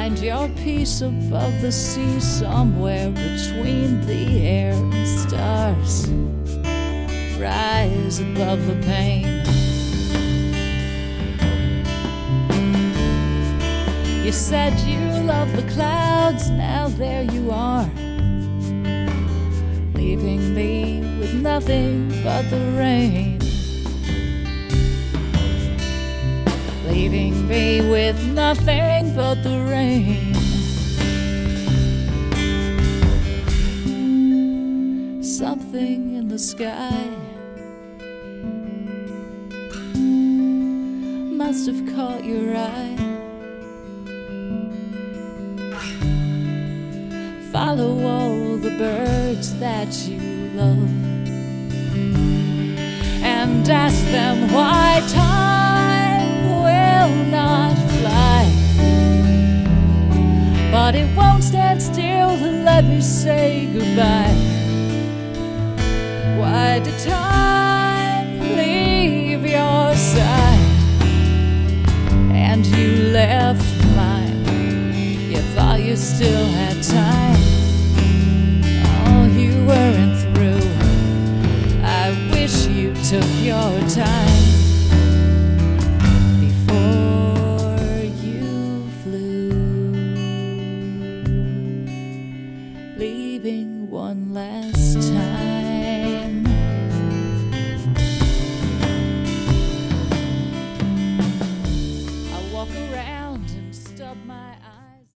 Find your peace above the sea, somewhere between the air and stars. Rise above the pain. You said you love the clouds, now there you are, leaving me with nothing but the rain. Leaving me with nothing but the rain. Something in the sky must have caught your eye. Follow all the birds that you love and ask them why time will not fly. But it won't stand still to let me say goodbye. Why did time leave your side and you left mine? You thought you still had time. Oh, you weren't through. I wish you took your time before you flew, leaving one last time.